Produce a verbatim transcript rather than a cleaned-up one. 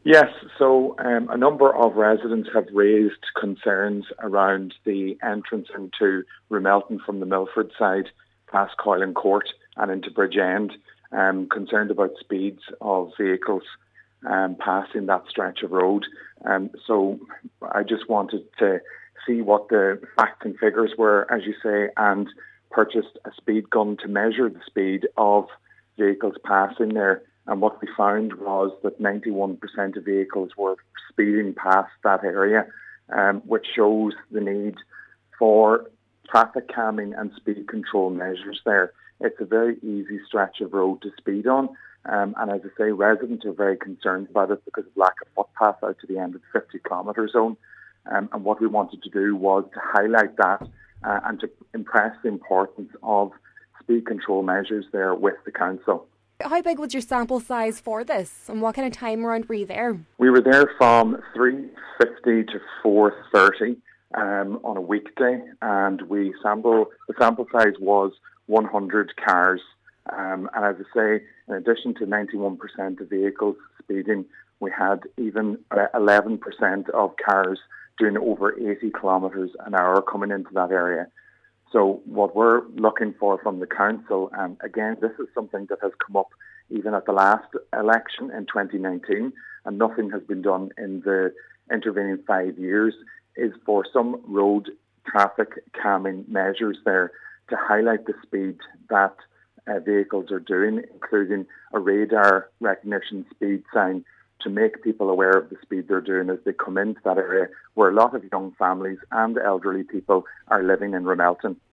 Yes, so um, a number of residents have raised concerns around the entrance into Remelton from the Milford side, past Coylan Court and into Bridgend, um, concerned about speeds of vehicles um, passing that stretch of road. Um, so I just wanted to see what the facts and figures were, as you say, and purchased a speed gun to measure the speed of vehicles passing there. And what we found was that ninety-one percent of vehicles were speeding past that area, um, which shows the need for traffic calming and speed control measures there. It's a very easy stretch of road to speed on. Um, and as I say, residents are very concerned about it because of lack of footpath out to the end of the fifty kilometre zone. Um, and what we wanted to do was to highlight that uh, and to impress the importance of speed control measures there with the council. How big was your sample size for this, and what kind of time around were you there? We were there from three fifty to four thirty um, on a weekday, and we sample the sample size was one hundred cars. Um, and as I say, in addition to ninety-one percent of vehicles speeding, we had even uh, eleven percent of cars doing over eighty kilometres an hour coming into that area. So what we're looking for from the council, and again, this is something that has come up even at the last election in twenty nineteen, and nothing has been done in the intervening five years, is for some road traffic calming measures there to highlight the speed that uh, vehicles are doing, including a radar recognition speed sign to make people aware of the speed they're doing as they come into that area where a lot of young families and elderly people are living in Remelton.